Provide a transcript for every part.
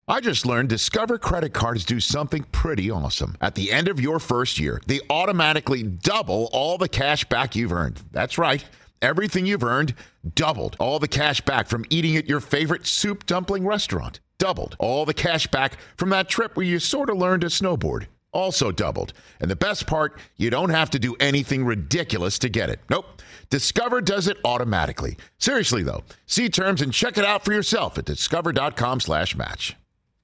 I just learned Discover credit cards do something pretty awesome. At the end of your first year, they automatically double all the cash back you've earned. That's right. Everything you've earned doubled. All the cash back from eating at your favorite soup dumpling restaurant. Doubled. All the cash back from that trip where you sort of learned to snowboard. Also doubled. And the best part, you don't have to do anything ridiculous to get it. Nope. Discover does it automatically. Seriously, though, see terms and check it out for yourself at discover.com/match.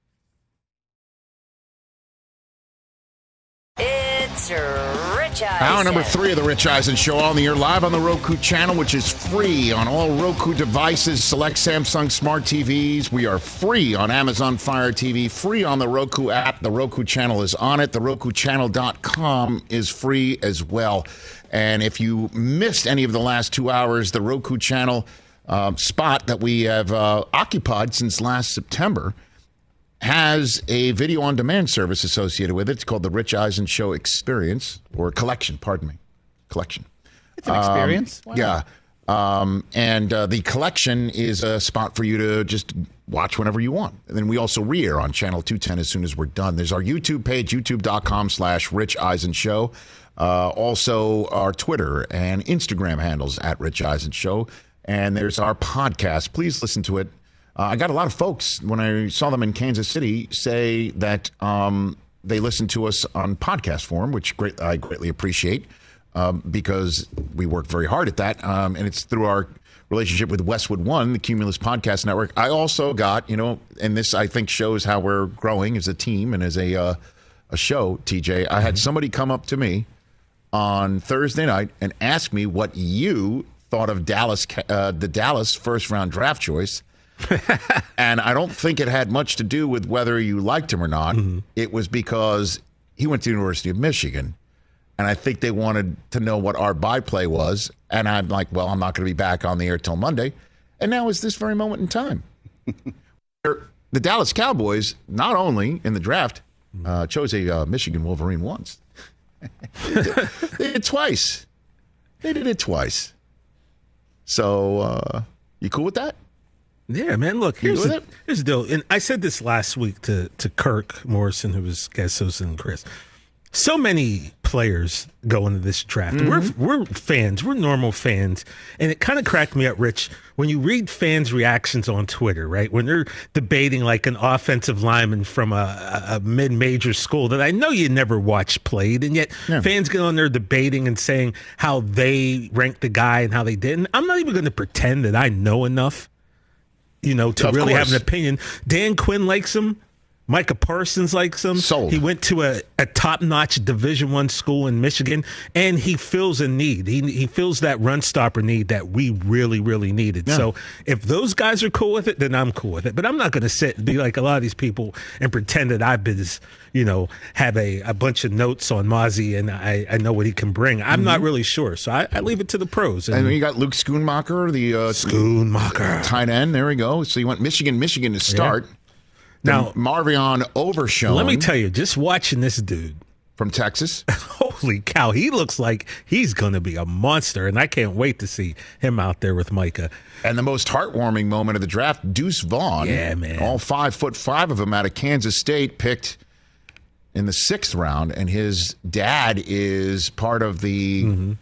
It's Rich Eisen. Hour number 3 of the Rich Eisen Show on the air live on the Roku channel, which is free on all Roku devices, select Samsung Smart TVs. We are free on Amazon Fire TV, free on the Roku app. The Roku channel is on it. The RokuChannel.com is free as well. And if you missed any of the last 2 hours, the Roku channel spot that we have occupied since last September has a video on demand service associated with it. It's called the Rich Eisen Show Experience, or Collection, pardon me. Collection. It's an experience. Yeah. And the Collection is a spot for you to just watch whenever you want. And then we also re-air on Channel 210 as soon as we're done. There's our YouTube page, youtube.com/Rich Eisen Show. Also our Twitter and Instagram handles at Rich Eisen Show. And there's our podcast. Please listen to it. I got a lot of folks, when I saw them in Kansas City, say that they listen to us on podcast form, which I greatly appreciate because we work very hard at that. And it's through our relationship with Westwood One, the Cumulus Podcast Network. I also got, and this I think shows how we're growing as a team and as a show, TJ. I had somebody come up to me on Thursday night and ask me what you thought of the Dallas first-round draft choice. And I don't think it had much to do with whether you liked him or not. Mm-hmm. It was because he went to the University of Michigan, and I think they wanted to know what our byplay was. And I'm like, well, I'm not going to be back on the air till Monday. And now is this very moment in time. The Dallas Cowboys, not only in the draft, chose a Michigan Wolverine once. They did it twice. They did it twice. So, you cool with that? Yeah, man, look, here's the deal. And I said this last week to Kirk Morrison, who was guest host, and Chris. So many players go into this draft. Mm-hmm. We're fans. We're normal fans. And it kind of cracked me up, Rich, when you read fans' reactions on Twitter, right? When they're debating like an offensive lineman from a mid-major school that I know you never watched played, and yet fans get on there debating and saying how they ranked the guy and how they didn't. I'm not even going to pretend that I know enough to really have an opinion. Dan Quinn likes him. Micah Parsons likes him. Sold. He went to a top-notch Division I school in Michigan, and he feels a need. He feels that run-stopper need that we really, really needed. Yeah. So if those guys are cool with it, then I'm cool with it. But I'm not going to sit and be like a lot of these people and pretend that I've been, have a bunch of notes on Mozzie and I know what he can bring. I'm not really sure. So I leave it to the pros. And you got Luke Schoonmaker, the tight end. There we go. So you want Michigan to start. Yeah. Now, Marvion Overshown. Let me tell you, just watching this dude from Texas, holy cow, he looks like he's going to be a monster, and I can't wait to see him out there with Micah. And the most heartwarming moment of the draft, Deuce Vaughn. Yeah, man. All 5'5" of them out of Kansas State, picked in the 6th round, and his dad is part of the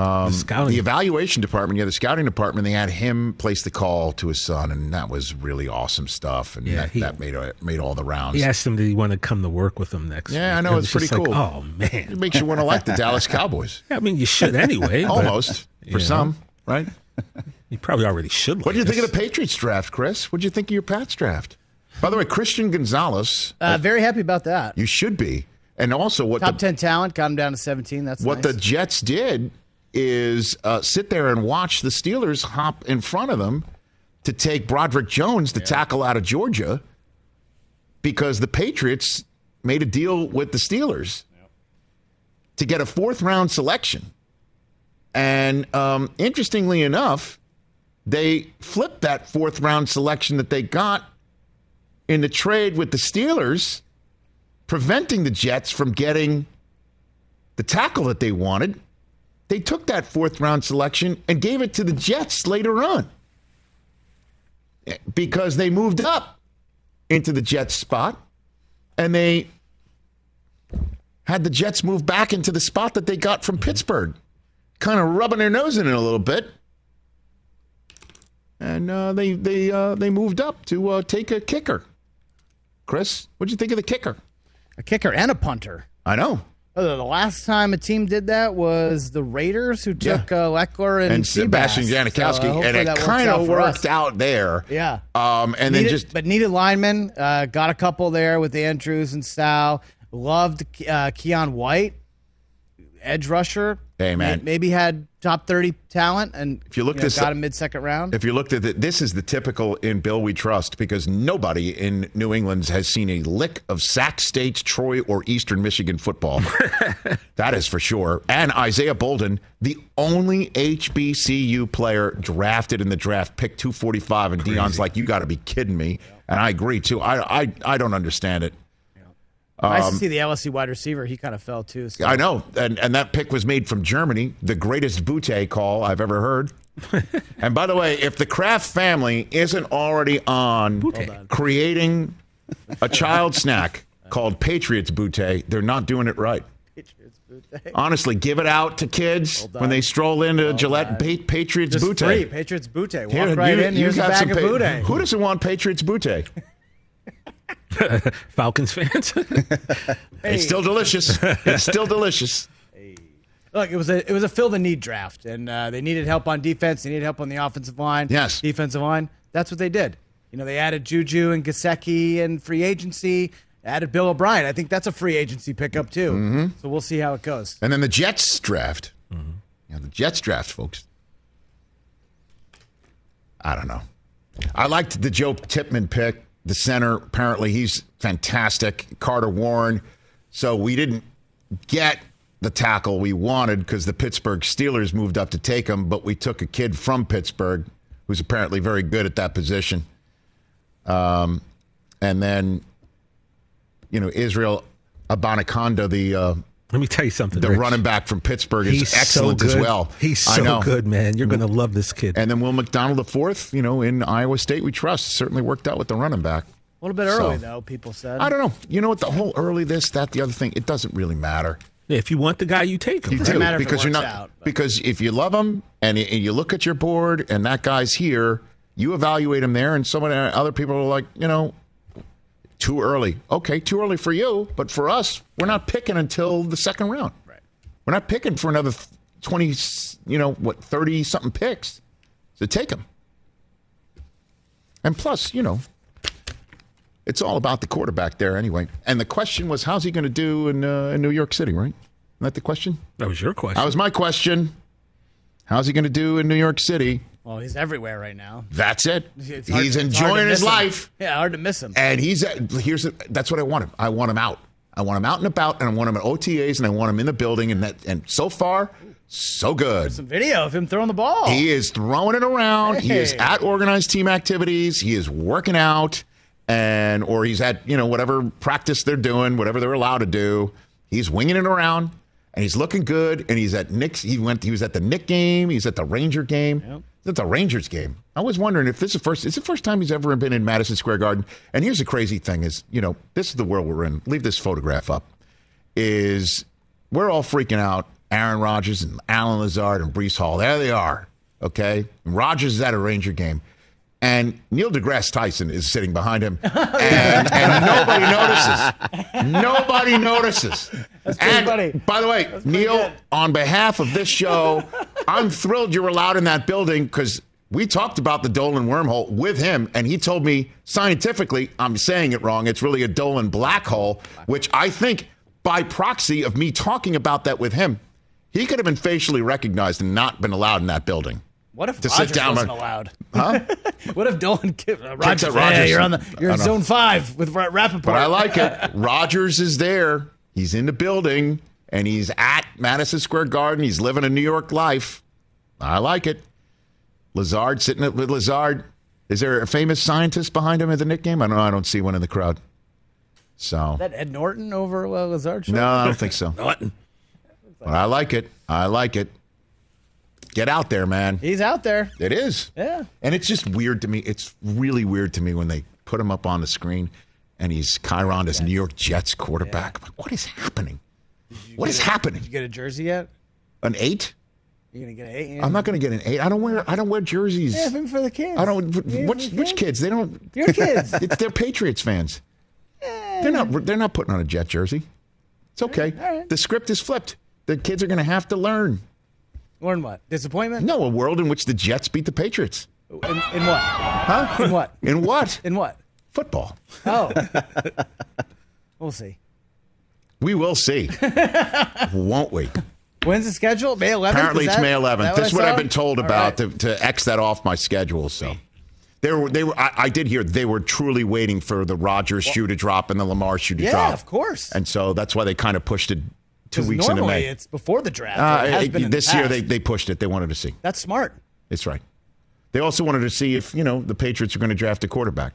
evaluation department, the scouting department. They had him place the call to his son, and that was really awesome stuff. And that made all the rounds. He asked him, did he want to come to work with him next week? I know. It's pretty cool. Like, oh, man. It makes you want to like the Dallas Cowboys. Yeah, I mean, you should anyway. Almost. For some, right? You probably already should. What do you think of the Patriots draft, Chris? What do you think of your Pats draft? By the way, Christian Gonzalez. Very happy about that. You should be. And also what Top 10 talent, got him down to 17. That's what nice. The Jets did is sit there and watch the Steelers hop in front of them to take Broderick Jones, the tackle out of Georgia, because the Patriots made a deal with the Steelers to get a 4th-round selection. And interestingly enough, they flipped that 4th-round selection that they got in the trade with the Steelers, preventing the Jets from getting the tackle that they wanted. They took that 4th-round selection and gave it to the Jets later on because they moved up into the Jets spot, and they had the Jets move back into the spot that they got from Pittsburgh, kind of rubbing their nose in it a little bit. And they moved up to take a kicker. Chris, what'd you think of the kicker? A kicker and a punter. I know. The last time a team did that was the Raiders, who took Leckler and Sebastian Seabass. Janikowski, and it kind of worked out there. Yeah. But needed linemen. Got a couple there with Andrews and Sal. Loved Keon White, edge rusher. Hey, man. Maybe had top 30 talent, and if you look got him mid-second round. If you looked at it, this is the typical in Bill we trust, because nobody in New England has seen a lick of Sac State, Troy, or Eastern Michigan football. That is for sure. And Isaiah Bolden, the only HBCU player drafted in the draft, picked 245, and Dion's like, you got to be kidding me. And I agree, too. I don't understand it. Nice to see the LSU wide receiver. He kind of fell, too. So. I know. And that pick was made from Germany, the greatest Butte call I've ever heard. And by the way, if the Kraft family isn't already on creating a child snack called Patriots Butte, they're not doing it right. Patriots Butte. Honestly, give it out to kids when they stroll into Gillette. Patriots Just Butte. free, Patriots Butte. Walk right in, here's a bag of Butte. Who doesn't want Patriots Butte? Falcons fans. It's still delicious. It's still delicious. Look, it was a fill the need draft, and they needed help on defense. They needed help on the offensive line. Yes, defensive line. That's what they did. They added Juju and Gesicki and free agency. Added Bill O'Brien. I think that's a free agency pickup too. Mm-hmm. So we'll see how it goes. And then the Jets draft. Mm-hmm. The Jets draft, folks. I don't know. I liked the Joe Tippmann pick. The center, apparently he's fantastic. Carter Warren. So we didn't get the tackle we wanted because the Pittsburgh Steelers moved up to take him, but we took a kid from Pittsburgh who's apparently very good at that position. And then, Israel Abanikanda, let me tell you something. The Rich. running back from Pittsburgh is excellent as well. He's so good, man. You're going to love this kid. And then Will McDonald IV, in Iowa State we trust, certainly worked out with the running back. A little bit early, though, people said. I don't know. You know what? The whole early this, that, the other thing, it doesn't really matter. Yeah, if you want the guy, you take him. You do, because you're not. Because if you love him and you look at your board and that guy's here, you evaluate him there, and other people are like, too early. Okay, too early for you, but for us, we're not picking until the second round. Right. We're not picking for another 20, 30-something picks. So take them. And plus, it's all about the quarterback there anyway. And the question was, how's he going to do in New York City, right? Isn't that the question? That was your question. That was my question. How's he going to do in New York City? Well, he's everywhere right now. That's it. He's enjoying his life. Yeah, hard to miss him. And that's what I want him. I want him out. I want him out and about, and I want him at OTAs, and I want him in the building. And so far, so good. There's some video of him throwing the ball. He is throwing it around. Hey. He is at organized team activities. He is working out, or he's at whatever practice they're doing, whatever they're allowed to do. He's winging it around, and he's looking good. And he's at Knicks. He was at the Knick game. He's at the Ranger game. Yep. It's a Rangers game. I was wondering if it's the first time he's ever been in Madison Square Garden. And here's the crazy thing is, this is the world we're in. Leave this photograph up. Is we're all freaking out. Aaron Rodgers and Alan Lazard and Breece Hall. There they are. Okay. And Rodgers is at a Ranger game. And Neil deGrasse Tyson is sitting behind him. And nobody notices. Nobody notices. That's pretty funny. By the way, Neil, on behalf of this show, I'm thrilled you were allowed in that building because we talked about the Dolan wormhole with him, and he told me scientifically, I'm saying it wrong, it's really a Dolan black hole, which I think by proxy of me talking about that with him, he could have been facially recognized and not been allowed in that building. What if Rodgers wasn't allowed? Huh? What if Dolan Rodgers? Yeah, you're in zone 5 with Rappaport. But I like it. Rodgers is there. He's in the building, and he's at Madison Square Garden. He's living a New York life. I like it. Lazard sitting with Lazard. Is there a famous scientist behind him at the Knick game? I don't see one in the crowd. So is that Ed Norton over Lazard? No, I don't think so. Norton. But I like it. I like it. Get out there, man. He's out there. It is. Yeah. And it's just weird to me. It's really weird to me when they put him up on the screen, and he's Chiron as New York Jets quarterback. I'm like, what is happening? What is happening? Did you get a jersey yet? An 8? You're gonna get an 8? Yeah. I'm not going to get an 8. I don't wear jerseys. Yeah, even for the kids. I don't. Which kids? They don't. Your kids. They're Patriots fans. They're not putting on a Jet jersey. It's okay. All right. The script is flipped. The kids are going to have to learn. Learn what? Disappointment? No, a world in which the Jets beat the Patriots. In what? Huh? In what? In what? In what? Football. Oh. We'll see. We will see. Won't we? When's the schedule? May 11th? Apparently it's May 11th. That's what I've been told All about right. to X that off my schedule. So they were. I did hear they were truly waiting for the Rodgers shoe to drop and the Lamar shoe to drop. Yeah, of course. And so that's why they kind of pushed it 2 weeks into normally May. it's before the draft. It has been in this the year past. they pushed it. They wanted to see. That's smart. It's right. They also wanted to see if the Patriots are going to draft a quarterback.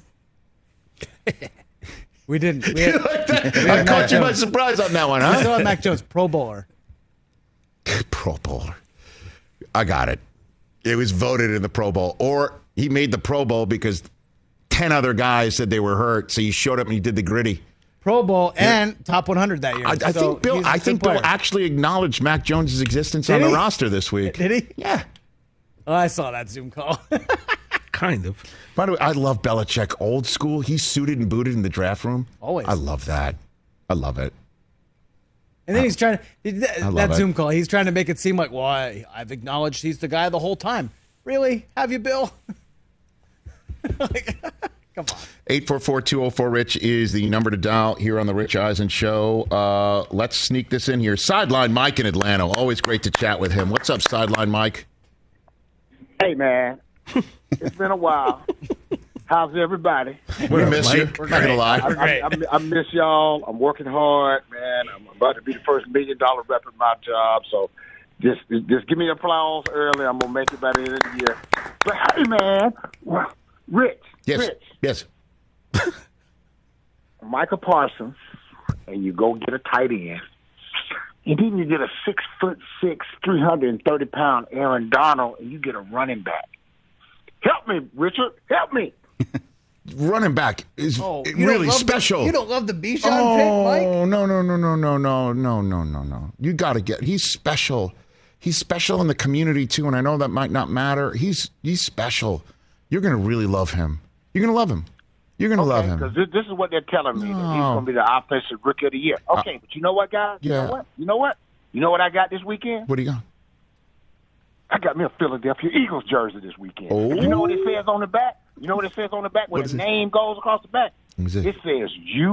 We didn't. I caught you by surprise on that one, We huh? still have Mac Jones, Pro Bowler. Pro Bowler. I got it. It was voted in the Pro Bowl. Or he made the Pro Bowl because 10 other guys said they were hurt, so he showed up and he did the gritty. Pro Bowl and top 100 that year. I So think Bill. he's a I good think Bill player. actually acknowledged Mac Jones' existence Did on the he? roster this week. Did he? Yeah. Oh, I saw that Zoom call. Kind of. By the way, I love Belichick old school. He's suited and booted in the draft room. Always. I love that. I love it. And then he's trying to love that it. Zoom call. He's trying to make it seem like, well, I've acknowledged he's the guy the whole time. Really? Have you, Bill? Like, come on. 844-204-RICH is the number to dial here on the Rich Eisen Show. Let's sneak this in here. Sideline Mike in Atlanta. Always great to chat with him. What's up, Sideline Mike? Hey, man. It's been a while. How's everybody? We miss you. Mike? Not going to lie. I miss y'all. I'm working hard, man. I'm about to be the first $1 million rep at my job, so just give me applause early. I'm going to make it by the end of the year. But, hey, man, Rich. Yes. Rich. Yes. Micah Parsons, and you go get a tight end. And then you get a 6'6", 330-pound Aaron Donald, and you get a running back. Help me, Richard. Help me. Running back is You really don't love special. You don't love the Bijan pick, Oh, Mike? no. You got to get. He's special. He's special in the community too, and I know that might not matter. He's special. You're going to really love him. You're going to love him. You're going to love him. Because this is what they're telling me. That he's going to be the offensive rookie of the year. Okay, but you know what, guys? Yeah. You know what I got this weekend? What do you got? I got me a Philadelphia Eagles jersey this weekend. Oh. And you know what it says on the back? You know what it says on the back when What is the it? name goes across the back? What is it? It says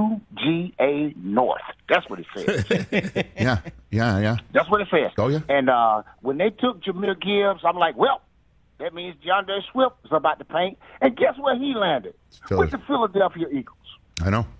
UGA North. That's what it says. Yeah. That's what it says. Oh, yeah. And when they took Jameer Gibbs, I'm like, well, that means DeAndre Swift is about to paint. And guess where he landed? Philly. With the Philadelphia Eagles. I know.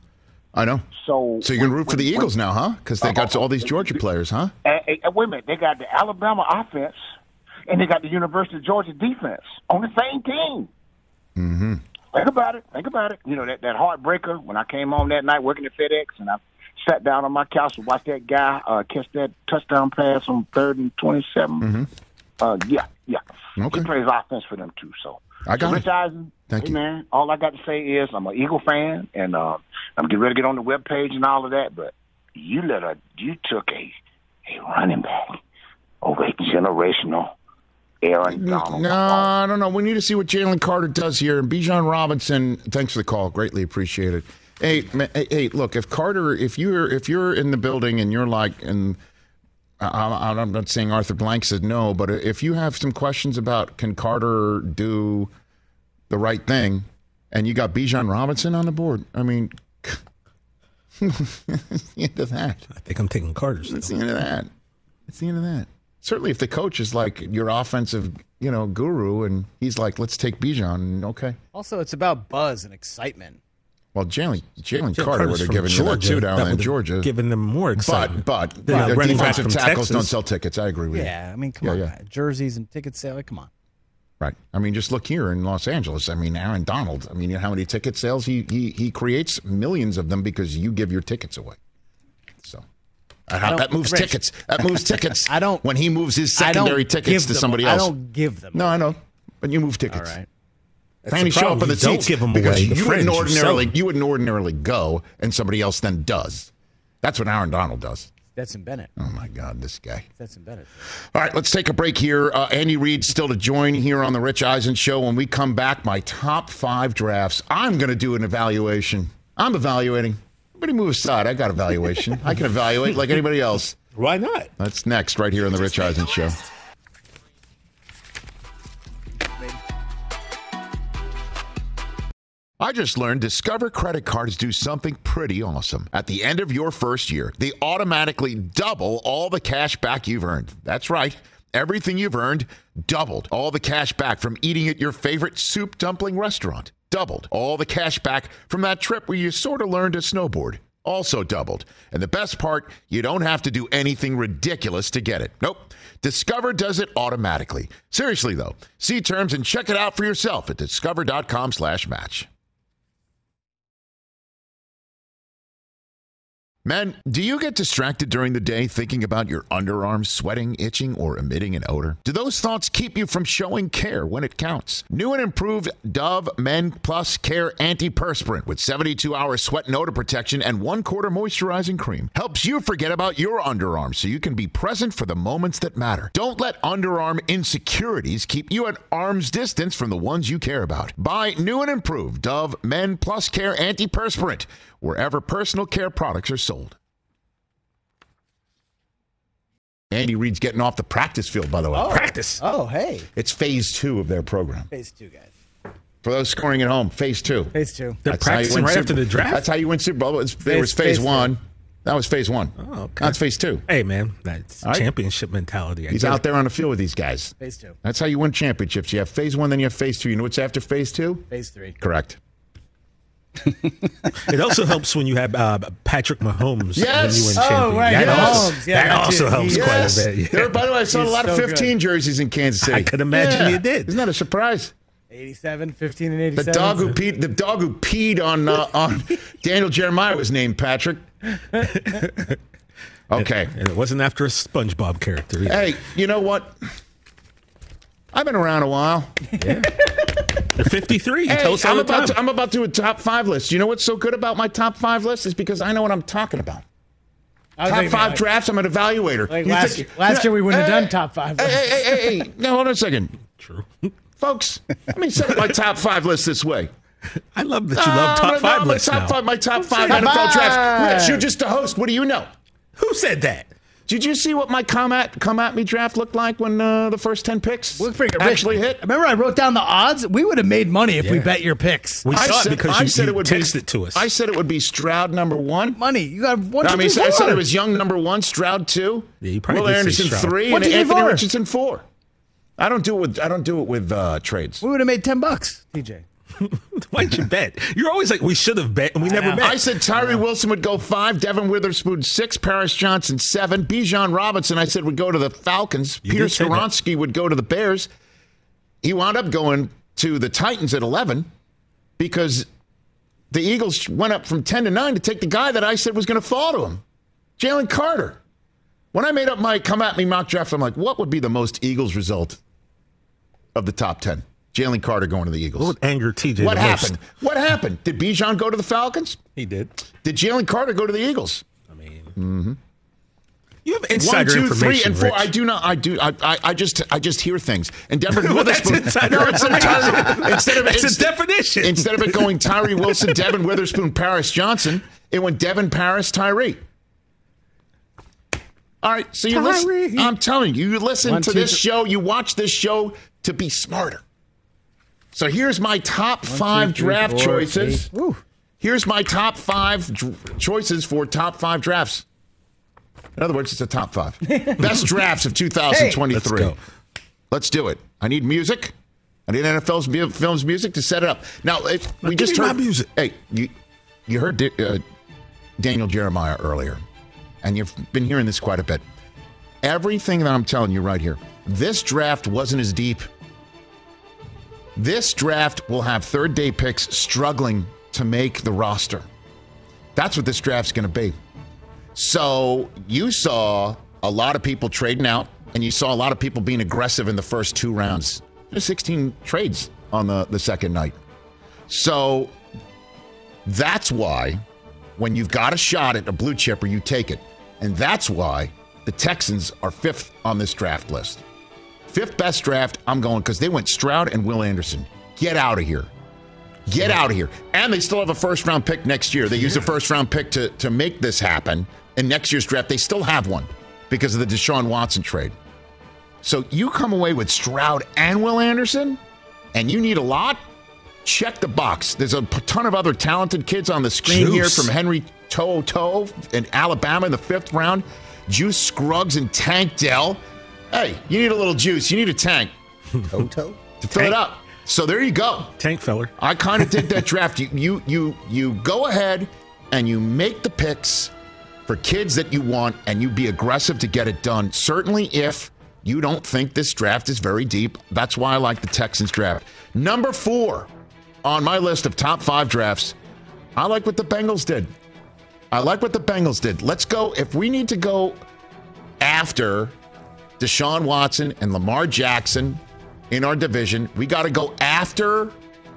So So you're going to root for the Eagles now, huh? Because they got all these Georgia players, huh? And wait a minute, they got the Alabama offense, and they got the University of Georgia defense on the same team. Mm-hmm. Think about it. You know, that heartbreaker when I came home that night working at FedEx, and I sat down on my couch and watched that guy catch that touchdown pass on 3rd and 27. Yeah. Okay. He plays offense for them, too. So, I got Rich it. Eisen, Thank you. man, all I got to say is I'm an Eagle fan, and I'm getting ready to get on the webpage and all of that, but you took a running back over a generational Aaron Donald. No, I don't know. We need to see what Jalen Carter does here. And Bijan Robinson, thanks for the call. Greatly appreciated. Hey, look, if you're in the building and you're like, and I'm not saying Arthur Blank said no, but if you have some questions about can Carter do the right thing, and you got Bijan Robinson on the board, I mean, it's the end of that. I think I'm taking Carter's. It's the end of that. It's the end of that. Certainly, if the coach is like your offensive, guru, and he's like, "Let's take Bijan," okay. Also, it's about buzz and excitement. Well, Jalen Carter Carter's would have from given you that too down That in would've Georgia. Given them more excitement. But Than a running back defensive from tackles Texas. don't sell tickets. I agree with you. Yeah, I mean, come on, guys. Jerseys and ticket sale. Like, come on. Right. I mean, just look here in Los Angeles. I mean, Aaron Donald. I mean, you know how many ticket sales he creates? Millions of them because you give your tickets away. So that moves Rich, tickets. That moves tickets. I don't- when he moves his I don't secondary give tickets to them. somebody else. I don't give them. No, I know, but you move tickets. All right. That's And the you show up problem. in the You don't seats give 'em because away. The you fringe, wouldn't you sell 'em. ordinarily go, and somebody else then does. That's what Aaron Donald does. Stetson Bennett. Oh my God, this guy. Stetson Bennett. All right, let's take a break here. Andy Reid still to join here on the Rich Eisen Show. When we come back, my top 5 drafts. I'm going to do an evaluation. I'm evaluating. Everybody move aside. I got evaluation. I can evaluate like anybody else. Why not? That's next right here on the Rich Eisen Show. I just learned Discover credit cards do something pretty awesome. At the end of your first year, they automatically double all the cash back you've earned. That's right. Everything you've earned doubled. All the cash back from eating at your favorite soup dumpling restaurant. Doubled. All the cash back from that trip where you sort of learned to snowboard. Also doubled. And the best part, you don't have to do anything ridiculous to get it. Nope. Discover does it automatically. Seriously, though. See terms and check it out for yourself at discover.com/match. Men, do you get distracted during the day thinking about your underarms sweating, itching, or emitting an odor? Do those thoughts keep you from showing care when it counts? New and improved Dove Men Plus Care Antiperspirant with 72-hour sweat and odor protection and 1/4 moisturizing cream helps you forget about your underarms so you can be present for the moments that matter. Don't let underarm insecurities keep you at arm's distance from the ones you care about. Buy new and improved Dove Men Plus Care Antiperspirant wherever personal care products are sold. Andy Reid's getting off the practice field, by the way. Oh. Practice. Oh, hey. It's phase 2 of their program. Phase 2, guys. For those scoring at home, phase 2. Phase 2. They're That's how you practicing win right Super- after the draft? That's how you win Super Bowl. There was phase phase 1. That was phase 1. Oh, okay. That's phase 2. Hey, man, that's All right. championship mentality. I He's get out it. there on the field with these guys. Phase 2. That's how you win championships. You have phase 1, then you have phase 2. You know what's after phase 2? Phase 3. Correct. It also helps when you have Patrick Mahomes Yes! when you win Oh, champion. right, That yes. also, Yeah, that that also too. helps Yes. quite a bit. Yeah. There, by the way, I saw a He's lot of so 15 jerseys in Kansas City. I could imagine Yeah. you did. Isn't that a surprise? 87, 15, and The 87. dog who peed on Daniel Jeremiah was named Patrick. Okay. And it wasn't after a SpongeBob character either. Hey, you know what? I've been around a while. You're 53. You Hey, tell us all I'm the time. about to do a top 5 list. You know what's so good about my top 5 list is because I know what I'm talking about. I was Top thinking, 5 like, drafts. I'm an evaluator. Like You last think- year we wouldn't have Hey, done top 5. Hey. Now, hold on a second. True. Folks, let me set up my top 5 list this way. I love that you love top 5 lists now. My top 5 Top NFL five. drafts. Rich, you're just a host. What do you know? Who said that? Did you see what my come at me draft looked like when the first 10 picks Look pretty good. actually Rich, hit? Remember I wrote down the odds? We would have made money if we Yeah. bet your picks. We saw it because you it would texted be, it to us. I said it would be Stroud number 1. Money. You got one, I two, mean, three, I said four. it was Young number 1, Stroud 2, Yeah, you probably Will did say Anderson Stroud. 3, One, and two, three, Anthony four. Richardson 4. I don't do it with trades. We would have made $10, TJ. Why'd you bet? You're always like, we should have bet, and we never know. bet. I said Tyree Wilson would go 5, Devin Witherspoon 6, Paris Johnson 7, Bijan Robinson I said would go to the Falcons, You Peter did say that. Skoronski would go to the Bears. He wound up going to the Titans at 11 because the Eagles went up from 10 to 9 to take the guy that I said was going to fall to him, Jalen Carter. When I made up my come at me mock draft, I'm like, what would be the most Eagles result of the top 10? Jalen Carter going to the Eagles. What would anger TJ What the happened? most? What happened? Did Bijan go to the Falcons? He did. Did Jalen Carter go to the Eagles? I mean, you have 1, insider 2, 3, information, and 4. Rich. I do not. I just hear things. And Devin Well, that's Witherspoon. insider No, it's instead of It's a definition. Instead of it going Tyree Wilson, Devin Witherspoon, Paris Johnson, it went Devin, Paris, Tyree. All right, so you listen. Tyree. I'm telling you, you listen 1, to 2, this show, you watch this show to be smarter. So here's my top 5 draft choices. Woo. Here's my top 5 choices for top 5 drafts. In other words, it's a top 5. Best drafts of 2023. Let's go. Let's do it. I need music. I need NFL Films music to set it up. Now, we give just me my heard music. Hey, you heard Daniel Jeremiah earlier, and you've been hearing this quite a bit. Everything that I'm telling you right here, this draft wasn't as deep. This draft will have third-day picks struggling to make the roster. That's what this draft's going to be. So you saw a lot of people trading out, and you saw a lot of people being aggressive in the first 2 rounds. There's 16 trades on the second night. So that's why when you've got a shot at a blue chipper, you take it. And that's why the Texans are 5th on this draft list. 5th best draft, I'm going because they went Stroud and Will Anderson. Get out of here. Get out of here. And they still have a first-round pick next year. They used a first-round pick to make this happen. In next year's draft, they still have one because of the Deshaun Watson trade. So you come away with Stroud and Will Anderson, and you need a lot? Check the box. There's a ton of other talented kids on the screen here from Henry To'o in Alabama in the 5th round. Juice Scruggs and Tank Dell. Hey, you need a little juice. You need a tank. Toto? To fill it up. So there you go. Tank feller. I kind of did that draft. You go ahead and you make the picks for kids that you want, and you be aggressive to get it done. Certainly if you don't think this draft is very deep. That's why I like the Texans draft. Number 4 on my list of top 5 drafts, I like what the Bengals did. Let's go. If we need to go after Deshaun Watson and Lamar Jackson in our division, we got to go after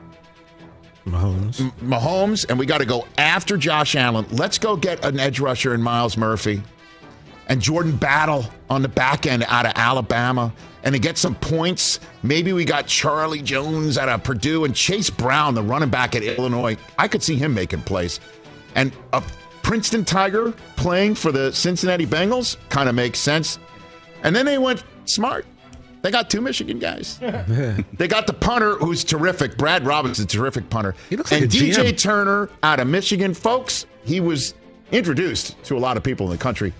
Mahomes, and we got to go after Josh Allen. Let's go get an edge rusher in Myles Murphy and Jordan Battle on the back end out of Alabama, and to get some points. Maybe we got Charlie Jones out of Purdue and Chase Brown, the running back at Illinois. I could see him making plays. And a Princeton Tiger playing for the Cincinnati Bengals kind of makes sense. And then they went smart. They got 2 Michigan guys. They got the punter, who's terrific. Brad Robinson, terrific punter. He looks like and a DJ GM. Turner out of Michigan. Folks, he was introduced to a lot of people in the country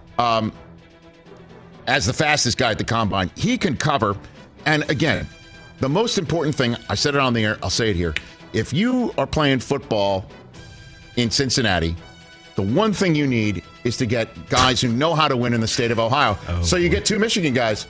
as the fastest guy at the combine. He can cover. And again, the most important thing, I said it on the air, I'll say it here. If you are playing football in Cincinnati, the one thing you need is to get guys who know how to win in the state of Ohio. So you get 2 Michigan guys.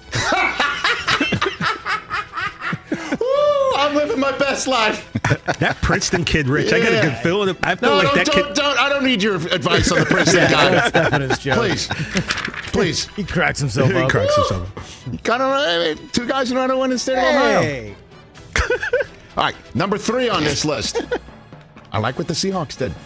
I'm living my best life. That Princeton kid, Rich, I got a good feeling. I feel No, like that kid. I don't need your advice on the Princeton guy. Step in his joke. Please. He cracks himself up. cracks himself. Got 2 guys who know how to win in the state of Ohio. Hey. All right, number 3 on this list. I like what the Seahawks did.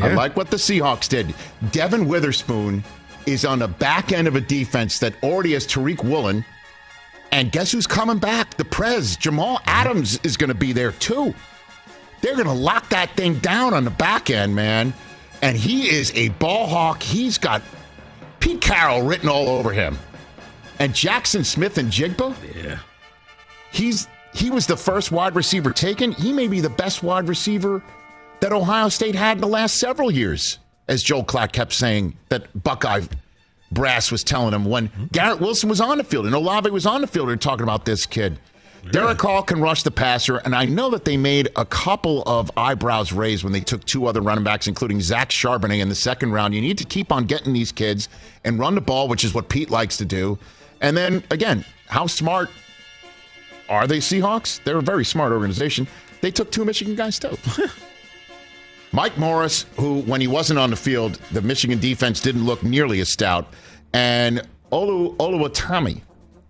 Devin Witherspoon is on the back end of a defense that already has Tariq Woolen. And guess who's coming back? The Prez. Jamal Adams is going to be there too. They're going to lock that thing down on the back end, man. And he is a ball hawk. He's got Pete Carroll written all over him. And Jackson Smith and Jigba. Yeah. He was the first wide receiver taken. He may be the best wide receiver that Ohio State had in the last several years, as Joel Klatt kept saying that Buckeye brass was telling him when Garrett Wilson was on the field and Olave was on the field. They're talking about this kid. Really? Derek Hall can rush the passer, and I know that they made a couple of eyebrows raised when they took 2 other running backs, including Zach Charbonnet in the 2nd round. You need to keep on getting these kids and run the ball, which is what Pete likes to do. And then, again, how smart are they, Seahawks? They're a very smart organization. They took 2 Michigan guys, too. Mike Morris, who, when he wasn't on the field, the Michigan defense didn't look nearly as stout. And Oluwatimi,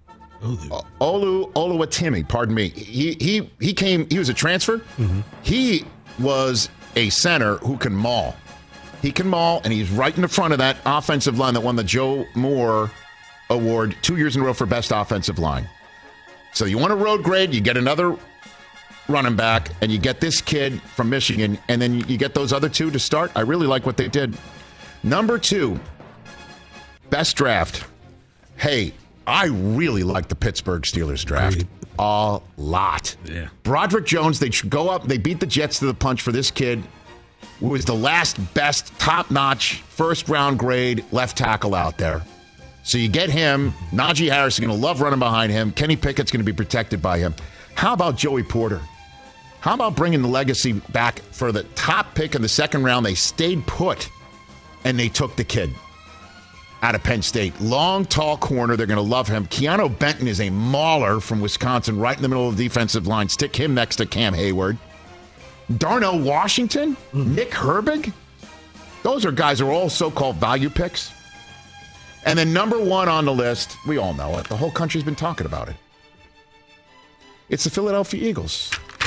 pardon me. He came, he was a transfer. Mm-hmm. He was a center who can maul. He can maul, and he's right in the front of that offensive line that won the Joe Moore Award 2 years in a row for best offensive line. So you want a road grade, you get another running back, and you get this kid from Michigan, and then you get those other 2 to start. I really like what they did. Number 2, best draft. Hey, I really like the Pittsburgh Steelers draft. A lot. Yeah. Broderick Jones, they go up, they beat the Jets to the punch for this kid, who was the last best, top-notch, first-round grade left tackle out there. So you get him. Najee Harris is going to love running behind him. Kenny Pickett's going to be protected by him. How about Joey Porter? How about bringing the legacy back for the top pick in the 2nd round? They stayed put, and they took the kid out of Penn State. Long, tall corner. They're going to love him. Keanu Benton is a mauler from Wisconsin, right in the middle of the defensive line. Stick him next to Cam Hayward. Darnell Washington, Nick Herbig. Those are guys who are all so-called value picks. And then number 1 on the list, we all know it. The whole country's been talking about it. It's the Philadelphia Eagles.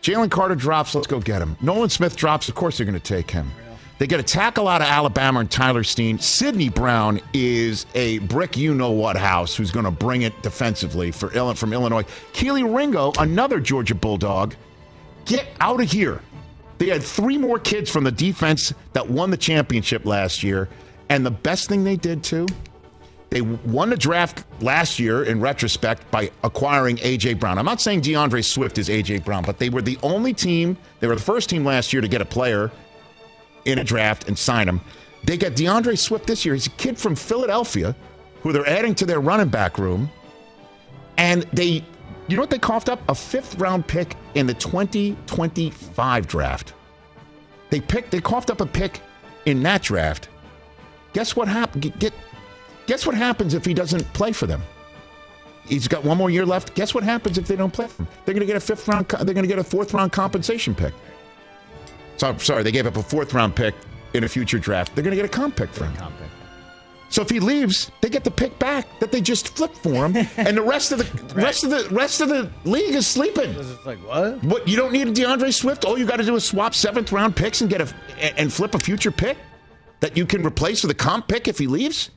Jalen Carter drops. Let's go get him. Nolan Smith drops. Of course they're going to take him. They get a tackle out of Alabama and Tyler Steen. Sidney Brown is a brick you-know-what house who's going to bring it defensively from Illinois. Keely Ringo, another Georgia Bulldog. Get out of here. They had 3 more kids from the defense that won the championship last year. And the best thing they did, too, they won the draft last year, in retrospect, by acquiring A.J. Brown. I'm not saying DeAndre Swift is A.J. Brown, but they were the only team, they were the first team last year to get a player in a draft and sign him. They get DeAndre Swift this year. He's a kid from Philadelphia who they're adding to their running back room. And you know what they coughed up? A 5th-round pick in the 2025 draft. They coughed up a pick in that draft. Guess what Guess what happens if he doesn't play for them? He's got 1 more year left. Guess what happens if they don't play for him? They're going to get a 5th round. They're going to get a 4th-round compensation pick. So sorry, they gave up a 4th-round pick in a future draft. They're going to get a comp pick for him. So if he leaves, they get the pick back that they just flipped for him, and the rest of the league is sleeping. It's like what? What, you don't need a DeAndre Swift? All you got to do is swap 7th-round picks and and flip a future pick that you can replace with a comp pick if he leaves.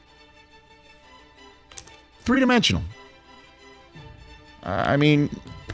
3-dimensional. I mean,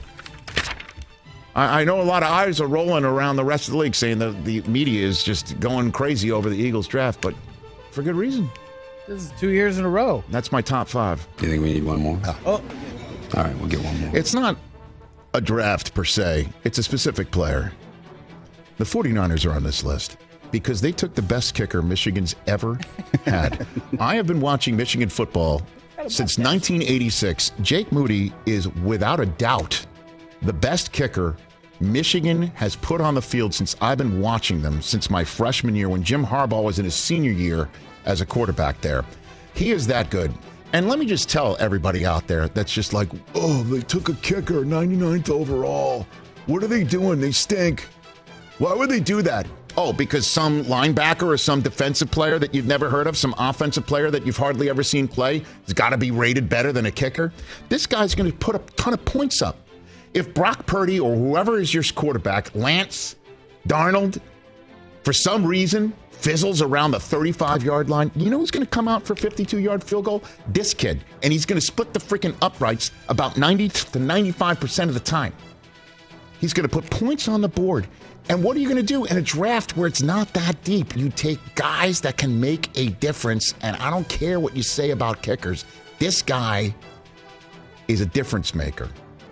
I know a lot of eyes are rolling around the rest of the league saying that the media is just going crazy over the Eagles draft, but for good reason. This is 2 years in a row. That's my top 5. Do you think we need one more? Oh. All right, we'll get one more. It's not a draft per se. It's a specific player. The 49ers are on this list because they took the best kicker Michigan's ever had. I have been watching Michigan football since 1986. Jake Moody is without a doubt the best kicker Michigan has put on the field since I've been watching them since my freshman year when Jim Harbaugh was in his senior year as a quarterback there. He is that good. And let me just tell everybody out there that's just like, oh, they took a kicker, 99th overall. What are they doing? They stink. Why would they do that? Oh, because some linebacker or some defensive player that you've never heard of, some offensive player that you've hardly ever seen play, has got to be rated better than a kicker. This guy's going to put a ton of points up. If Brock Purdy or whoever is your quarterback, Lance, Darnold, for some reason fizzles around the 35-yard line, you know who's going to come out for a 52-yard field goal? This kid. And he's going to split the freaking uprights about 90 to 95% of the time. He's going to put points on the board. And what are you going to do in a draft where it's not that deep? You take guys that can make a difference, and I don't care what you say about kickers. This guy is a difference maker.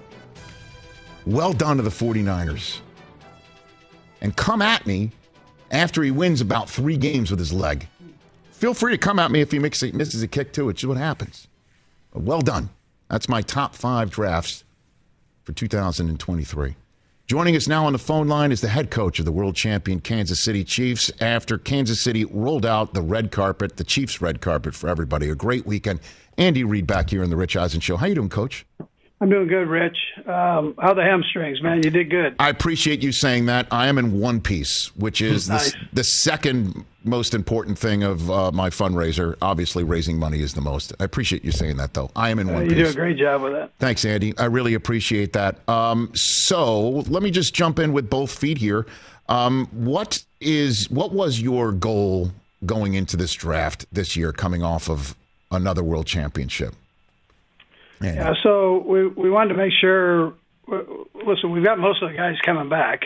Well done to the 49ers. And come at me after he wins about 3 games with his leg. Feel free to come at me if he misses a kick, too. It's just what happens. But well done. That's my top 5 drafts for 2023. Joining us now on the phone line is the head coach of the world champion Kansas City Chiefs. After Kansas City rolled out the red carpet, the Chiefs red carpet for everybody. A great weekend. Andy Reid back here on the Rich Eisen Show. How you doing, Coach? I'm doing good, Rich. How are the hamstrings, man? You did good. I appreciate you saying that. I am in one piece, which is nice. the second most important thing of my fundraiser. Obviously, raising money is the most. I appreciate you saying that, though. I am in one piece. You do a great job with that. Thanks, Andy. I really appreciate that. So let me just jump in with both feet here. What was your goal going into this draft this year, coming off of another world championship? Yeah, so we wanted to make sure. Listen, we've got most of the guys coming back,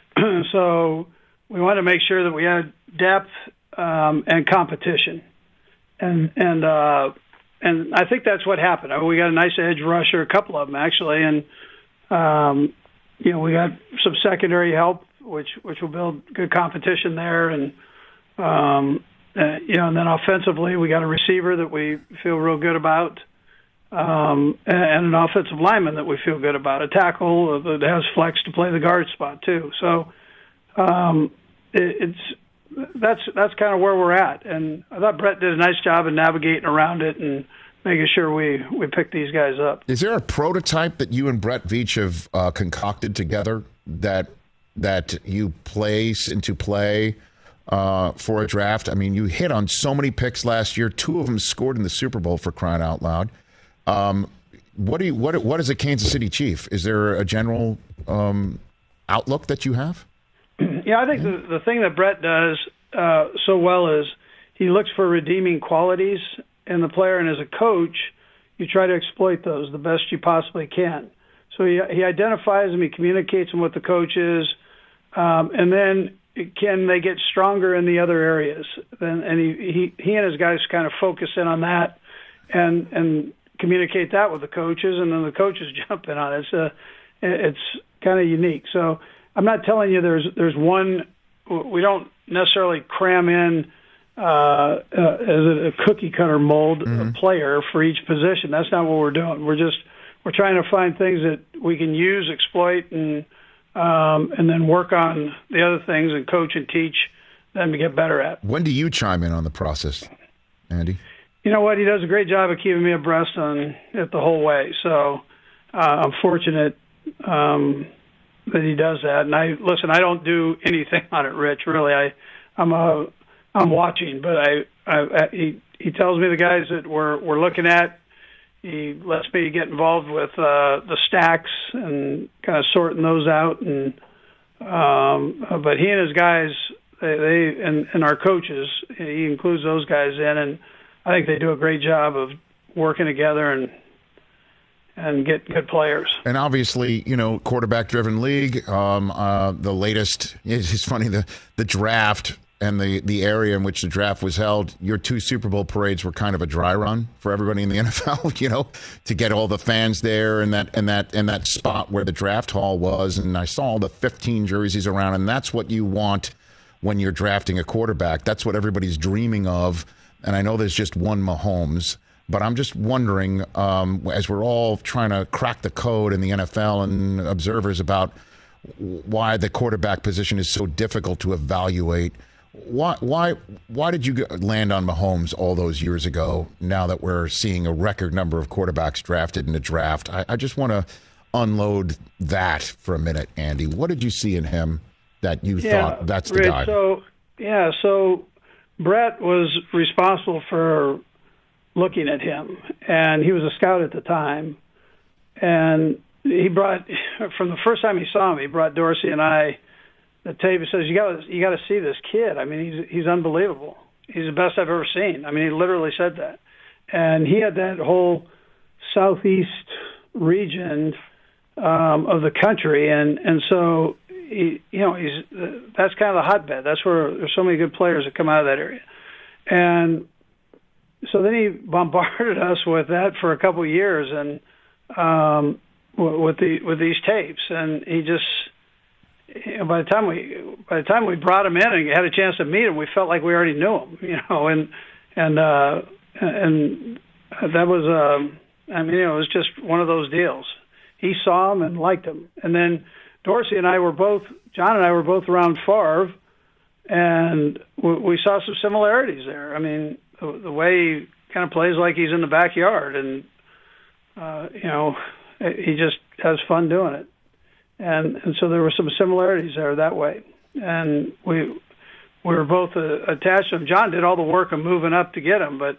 so we wanted to make sure that we had depth and competition, and I think that's what happened. We got a nice edge rusher, a couple of them actually, and we got some secondary help, which will build good competition there, and and then offensively we got a receiver that we feel real good about. And an offensive lineman that we feel good about, a tackle that has flex to play the guard spot too. So that's kind of where we're at. And I thought Brett did a nice job of navigating around it and making sure we pick these guys up. Is there a prototype that you and Brett Veach have concocted together that you place into play for a draft? I mean, you hit on so many picks last year. 2 of them scored in the Super Bowl, for crying out loud. What is a Kansas City Chief? Is there a general outlook that you have? Yeah, I think the thing that Brett does so well is he looks for redeeming qualities in the player, and as a coach, you try to exploit those the best you possibly can. So he identifies them, he communicates them with the coaches, and then can they get stronger in the other areas? And he and his guys kind of focus in on that and communicate that with the coaches, and then the coaches jump in on it. It's kind of unique. So I'm not telling you there's one. We don't necessarily cram in as a cookie cutter mold player for each position. That's not what we're doing. We're trying to find things that we can use, exploit, and then work on the other things and coach and teach them to get better at. When do you chime in on the process, Andy? You know what? He does a great job of keeping me abreast on it the whole way. So I'm fortunate that he does that. And I don't do anything on it, Rich. Really, I'm watching, but he tells me the guys that we're looking at. He lets me get involved with the stacks and kind of sorting those out. And but he and his guys, they and our coaches, he includes those guys in, and I think they do a great job of working together and get good players. And obviously, quarterback-driven league. The latest, it's funny, the draft and the area in which the draft was held, your 2 Super Bowl parades were kind of a dry run for everybody in the NFL, to get all the fans there and that spot where the draft hall was. And I saw all the 15 jerseys around, and that's what you want when you're drafting a quarterback. That's what everybody's dreaming of. And I know there's just one Mahomes, but I'm just wondering, as we're all trying to crack the code in the NFL and observers about why the quarterback position is so difficult to evaluate, why did you land on Mahomes all those years ago, now that we're seeing a record number of quarterbacks drafted in the draft? I just want to unload that for a minute, Andy. What did you see in him that you thought that's the guy? So Brett was responsible for looking at him, and he was a scout at the time. And he brought, from the first time he saw him, he brought Dorsey and I the tape. He says, you got to see this kid. I mean, he's unbelievable. He's the best I've ever seen. I mean, he literally said that. And he had that whole southeast region of the country, and so that's kind of the hotbed. That's where there's so many good players that come out of that area. And so then he bombarded us with that for a couple of years, and with these tapes. And he just, by the time we brought him in and had a chance to meet him, we felt like we already knew him, and that was it was just one of those deals. He saw him and liked him, and then John and I were both around Favre, and we saw some similarities there. I mean, the way he kind of plays like he's in the backyard, and he just has fun doing it, and so there were some similarities there that way, and we were both attached to him. John did all the work of moving up to get him, but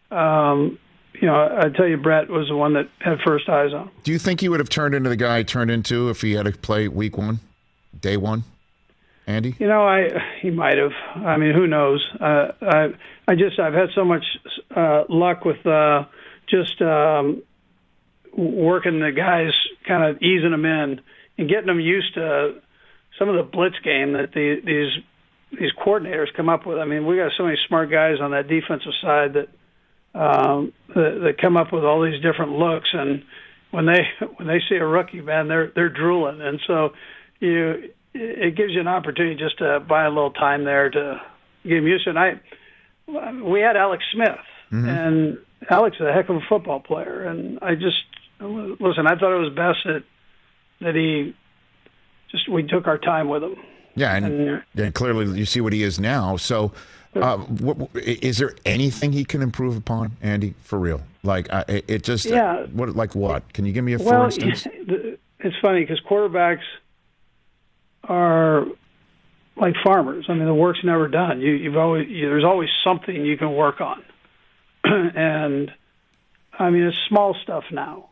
I tell you, Brett was the one that had first eyes on him. Do you think he would have turned into the guy he turned into if he had to play week one, day one, Andy? He might have. I mean, who knows? I've had so much luck with just working the guys, kind of easing them in and getting them used to some of the blitz game that these coordinators come up with. I mean, we got so many smart guys on that defensive side that come up with all these different looks, and when they see a rookie, man, they're drooling, and so it gives you an opportunity just to buy a little time there to get him used to it. And we had Alex Smith, and Alex is a heck of a football player, and I thought it was best that we took our time with him. Yeah, and clearly you see what he is now. So, is there anything he can improve upon, Andy? For real, what? Can you give me for instance? It's funny because quarterbacks are like farmers. I mean, the work's never done. There's always something you can work on, and I mean, it's small stuff now.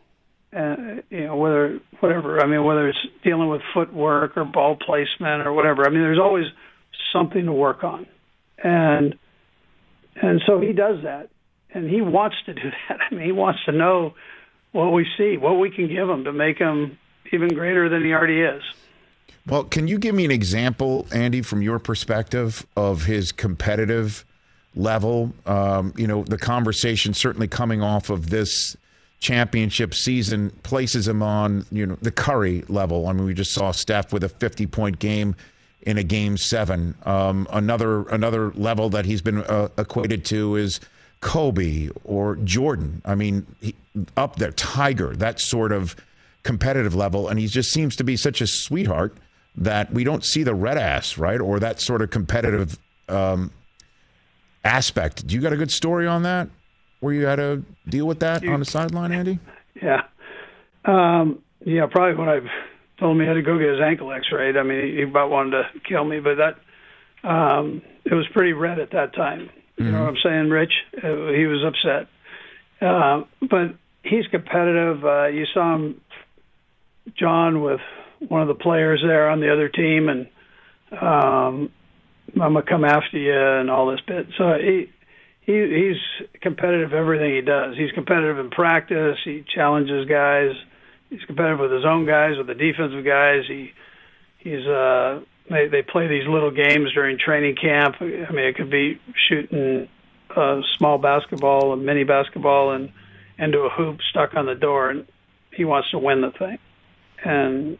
whatever. I mean, whether it's dealing with footwork or ball placement or whatever. I mean, there's always something to work on, and so he does that, and he wants to do that. I mean, he wants to know what we see, what we can give him to make him even greater than he already is. Well, can you give me an example, Andy, from your perspective of his competitive level? The conversation certainly coming off of this championship season places him on, the Curry level. I mean, we just saw Steph with a 50-point game in a Game 7. Another level that he's been equated to is Kobe or Jordan. I mean, up there, Tiger, that sort of competitive level. And he just seems to be such a sweetheart that we don't see the red ass, right? Or that sort of competitive aspect. Do you got a good story on that, where you had to deal with that on the sideline, Andy? Yeah. Probably when I told him he had to go get his ankle x-rayed. I mean, he about wanted to kill me, but that it was pretty red at that time. You know what I'm saying, Rich? He was upset. But he's competitive. You saw him, John, with one of the players there on the other team, and I'm gonna come after you and all this bit. So he's competitive everything he does. He's competitive in practice. He challenges guys. He's competitive with his own guys, with the defensive guys. They play these little games during training camp. I mean, it could be shooting a small basketball, a mini basketball, and into a hoop stuck on the door, and he wants to win the thing. And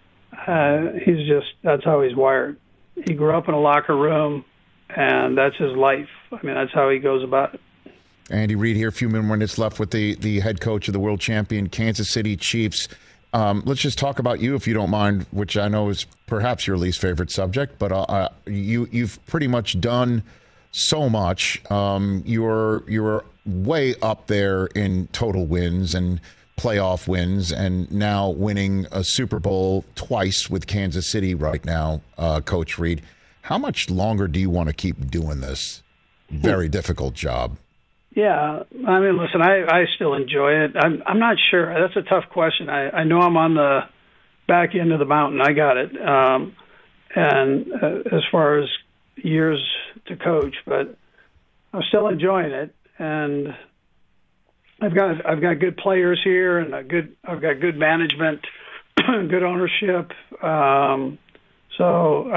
that's how he's wired. He grew up in a locker room, and that's his life. I mean, that's how he goes about it. Andy Reid here, a few minutes left with the head coach of the world champion Kansas City Chiefs. Let's just talk about you, if you don't mind, which I know is perhaps your least favorite subject, but you've pretty much done so much. You're way up there in total wins and playoff wins, and now winning a Super Bowl twice with Kansas City right now, Coach Reid. How much longer do you want to keep doing this very difficult job? Yeah, I mean, listen, I still enjoy it. I'm not sure. That's a tough question. I know I'm on the back end of the mountain. I got it. And as far as years to coach, but I'm still enjoying it. And I've got good players here, and I've got good management, good ownership. So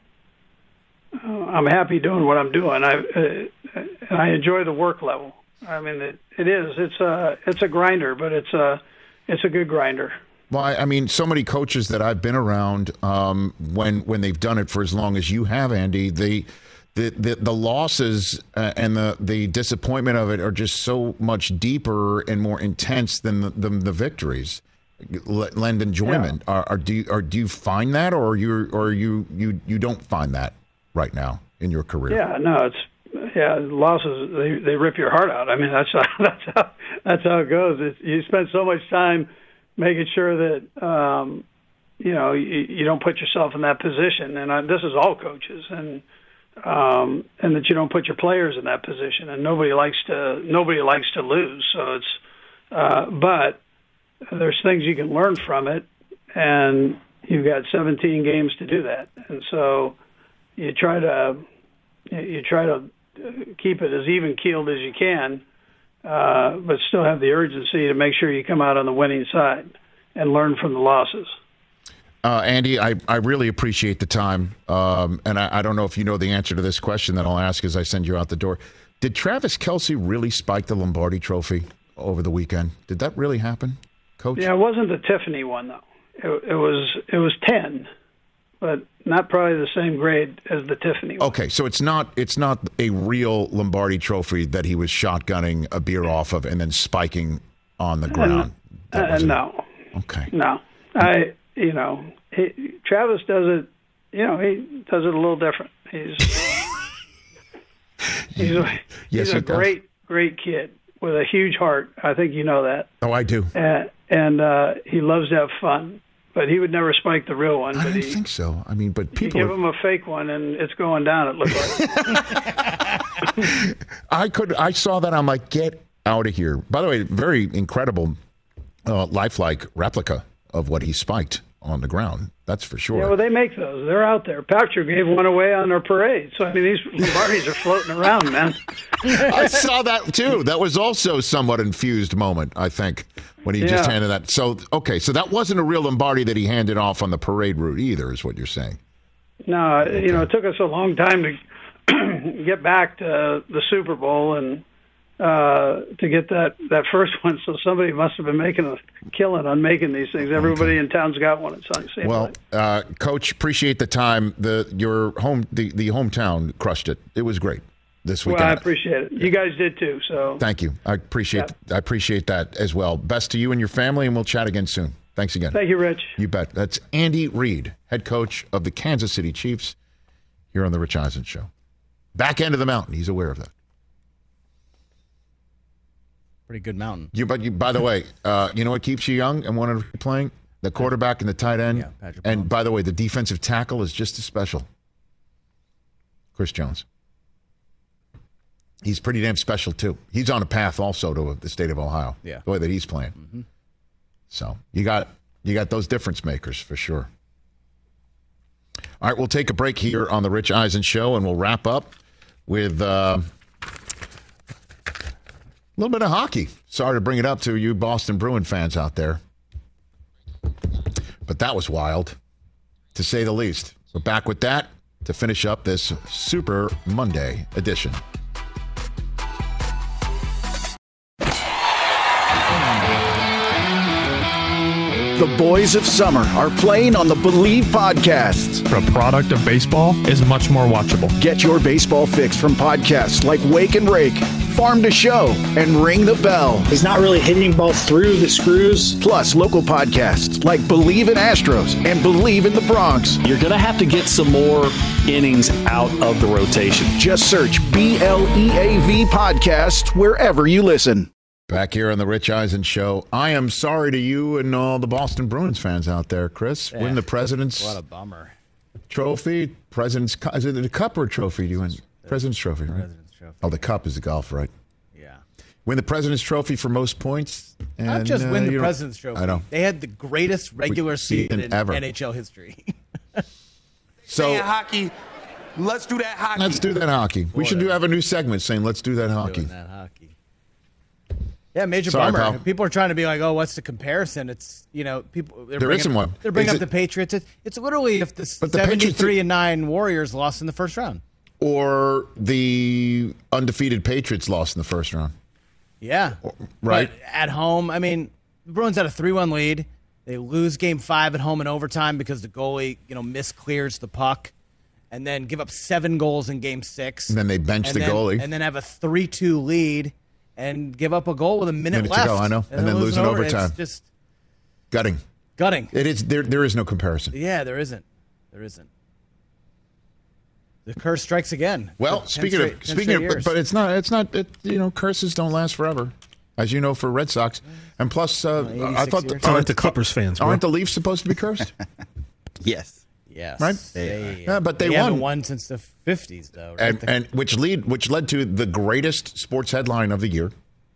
I'm happy doing what I'm doing. I enjoy the work level. I mean, it is. It's a grinder, but it's a good grinder. Well, I mean, so many coaches that I've been around, when they've done it for as long as you have, Andy, the losses and the disappointment of it are just so much deeper and more intense than the victories lend enjoyment. Yeah. Do you find that, or you don't find that right now in your career? Yeah, no, losses, they rip your heart out. I mean, that's how it goes. You spend so much time making sure that you don't put yourself in that position, and this is all coaches, and that you don't put your players in that position, and nobody likes to lose. So it's but there's things you can learn from it, and you've got 17 games to do that, and so you try to keep it as even keeled as you can, but still have the urgency to make sure you come out on the winning side and learn from the losses. Andy, I really appreciate the time, and I don't know if you know the answer to this question that I'll ask as I send you out the door. Did Travis Kelce really spike the Lombardi Trophy over the weekend? Did that really happen, Coach? Yeah, it wasn't the Tiffany one though. It was 10, but not probably the same grade as the Tiffany one. Okay, so it's not a real Lombardi Trophy that he was shotgunning a beer off of and then spiking on the ground. No. Okay. No, Travis does it. He does it a little different. He's a great kid with a huge heart. I think you know that. Oh, I do. And he loves to have fun, but he would never spike the real one. I don't think so. I mean, but people you give him a fake one, and it's going down. It looks like. I saw that. I'm like, get out of here. By the way, very incredible lifelike replica of what he spiked on the ground. That's for sure. Yeah, well, they make those. They're out there. Patrick gave one away on their parade. So, I mean, these Lombardis are floating around, man. I saw that, too. That was also somewhat infused moment, I think, when he just handed that. So, okay, so that wasn't a real Lombardi that he handed off on the parade route either, is what you're saying. No, it took us a long time to get back to the Super Bowl and to get that first one. So somebody must have been making a killing on making these things. Everybody in town's got one. Well, Coach, appreciate the time. The hometown crushed it. It was great this weekend. Well, I appreciate it. You guys did too. So thank you. I appreciate that as well. Best to you and your family, and we'll chat again soon. Thanks again. Thank you, Rich. You bet. That's Andy Reid, head coach of the Kansas City Chiefs, here on the Rich Eisen Show. Back end of the mountain. He's aware of that. Pretty good mountain. By the way, you know what keeps you young and wanting to be playing? The quarterback and the tight end. Yeah, Patrick and Mahomes. by the way, the defensive tackle is just as special. Chris Jones. He's pretty damn special, too. He's on a path also to the state of Ohio. Yeah. The way that he's playing. Mm-hmm. So you got those difference makers for sure. All right, we'll take a break here on the Rich Eisen Show, and we'll wrap up with a little bit of hockey. Sorry to bring it up to you Boston Bruin fans out there, but that was wild, to say the least. We're back with that to finish up this Super Monday edition. The boys of summer are playing on the Believe podcasts. A product of baseball is much more watchable. Get your baseball fix from podcasts like Wake and Rake, Farm to Show, and Ring the Bell. He's not really hitting balls through the screws. Plus local podcasts like Believe in Astros and Believe in the Bronx. You're going to have to get some more innings out of the rotation. Just search BLEAV Podcast wherever you listen. Back here on the Rich Eisen Show. I am sorry to you and all the Boston Bruins fans out there, Chris. Win the President's What a bummer. Trophy. President's Cup. Is it a cup or a trophy? Do you win? President's Trophy, right? President's Trophy. Oh, the cup is the golf, right? Yeah. Win the President's Trophy for most points. And, Not just win the President's Trophy. I know. They had the greatest regular season in ever. NHL history. So hockey. Let's do that hockey. Let's do that hockey. We should have a new segment saying, let's do that hockey. Doing that hockey. Yeah, major Sorry, bummer. pal. People are trying to be like, "Oh, what's the comparison?" It's people. There isn't one. They're bringing Is up the Patriots. It's literally if the But the Patriots- 73-9 Warriors lost in the first round. Or the undefeated Patriots lost in the first round. Yeah, right. But at home, I mean, the Bruins had a 3-1 lead. They lose Game 5 at home in overtime because the goalie, misclears the puck, and then give up 7 goals in Game 6. And then they bench the goalie. and then have a 3-2 lead. And give up a goal with a minute left. To go, I know. And then lose in overtime. It's just gutting. It is. There is no comparison. Yeah, there isn't. The curse strikes again. Well, speaking of, but it's not. Curses don't last forever, as you know, for Red Sox. And plus, I thought aren't the Clippers fans? Aren't the Leafs supposed to be cursed? Yes. Yes. Right. But they haven't won since the 50s, though. Right? And which led to the greatest sports headline of the year.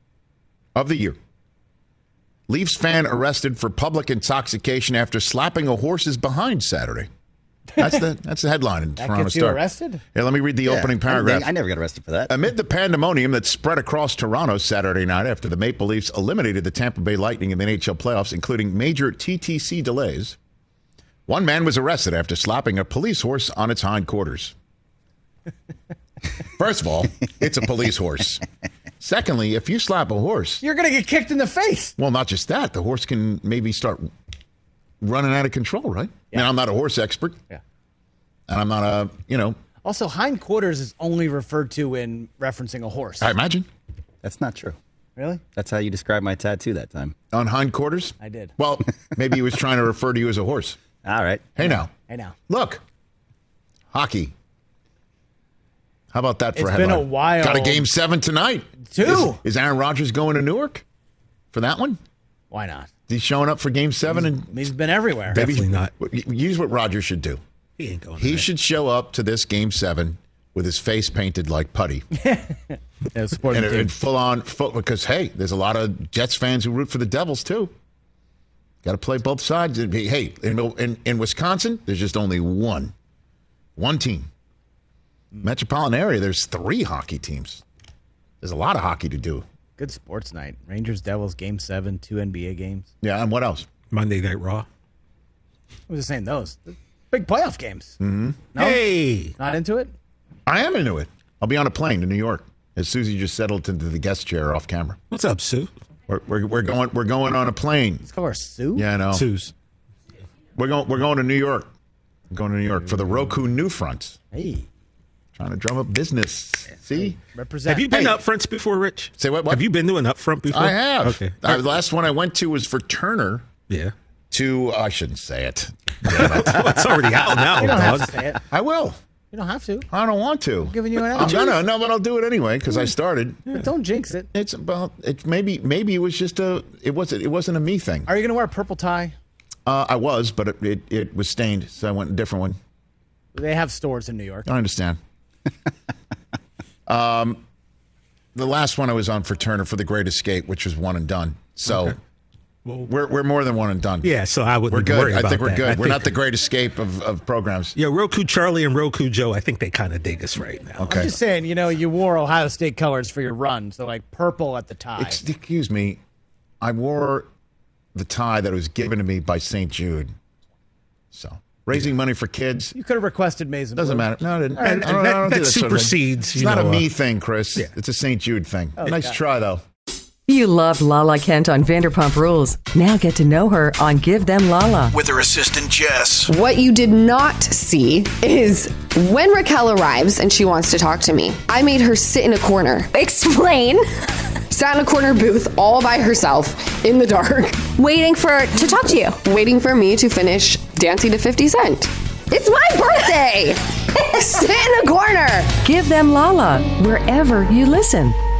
Leafs fan arrested for public intoxication after slapping a horse's behind Saturday. That's the headline in that Toronto gets Star. you arrested? Yeah, let me read the opening paragraph. I never got arrested for that. Amid the pandemonium that spread across Toronto Saturday night after the Maple Leafs eliminated the Tampa Bay Lightning in the NHL playoffs, including major TTC delays, one man was arrested after slapping a police horse on its hindquarters. First of all, it's a police horse. Secondly, if you slap a horse, you're going to get kicked in the face. Well, not just that. The horse can maybe start running out of control, right? Yeah. Now, I'm not a horse expert. Yeah. And I'm not a. Also, hindquarters is only referred to in referencing a horse. I imagine. That's not true. Really? That's how you described my tattoo that time. On hindquarters? I did. Well, maybe he was trying to refer to you as a horse. All right. Hey, now. Look. Hockey. How about that for It's a headline? been a while. Got a Game 7 tonight. 2. Is Aaron Rodgers going to Newark for that one? Why not? He's showing up for Game 7? He's been everywhere. Definitely not. Here's what Rodgers should do. He ain't going. He should show up to this Game 7 with his face painted like putty. Supporting and full on, because, hey, there's a lot of Jets fans who root for the Devils, too. Got to play both sides. Hey, in Wisconsin, there's just only one team. Metropolitan area, there's 3 hockey teams. There's a lot of hockey to do. Good sports night. Rangers, Devils, Game 7, 2 NBA games. Yeah, and what else? Monday Night Raw. I was just saying those. Big playoff games. Mm-hmm. No? Hey! Not into it? I am into it. I'll be on a plane to New York as Susie just settled into the guest chair off camera. What's up, Sue? We're going on a plane. Let's call her Sue? Yeah, I know. Sue's. We're going to New York. We're going to New York for the Roku New Front. Hey. Trying to drum up business. See? Represent. Have you been to upfronts before, Rich? Say what? Have you been to an upfront before? I have. Okay. The last one I went to was for Turner. Yeah. I shouldn't say it. It's already out now. You don't have to say it. I will. You don't have to. I don't want to. I'm giving you an I'm attitude. gonna. No, but I'll do it anyway because I started. But don't jinx it. It's about. It's maybe it was just it wasn't a me thing. Are you going to wear a purple tie? I was, but it was stained, so I went a different one. They have stores in New York. I understand. The last one I was on for Turner for The Great Escape, which was one and done. So Okay. Well, we're more than one and done. yeah, so I wouldn't We're good. worry about I think we're that. good. We're not the Great Escape of programs. Yeah, Roku Charlie and Roku Joe, I think they kind of dig us right now. Okay. I'm just saying, you wore Ohio State colors for your run, so like purple at the tie. Excuse me. I wore the tie that was given to me by St. Jude. So raising money for kids. You could have requested Mason. Doesn't Blue. matter. No, I didn't. And I don't that do sort of thing. supersedes, It's you not a know, me thing, Chris. yeah. It's a St. Jude thing. Oh, Nice okay. try, though. You loved Lala Kent on Vanderpump Rules. Now get to know her on Give Them Lala. With her assistant, Jess. What you did not see is when Raquel arrives and she wants to talk to me, I made her sit in a corner. Explain. Sat in a corner booth all by herself in the dark. Waiting to talk to you. Waiting for me to finish dancing to 50 Cent. It's my birthday! Sit in a corner. Give Them Lala wherever you listen.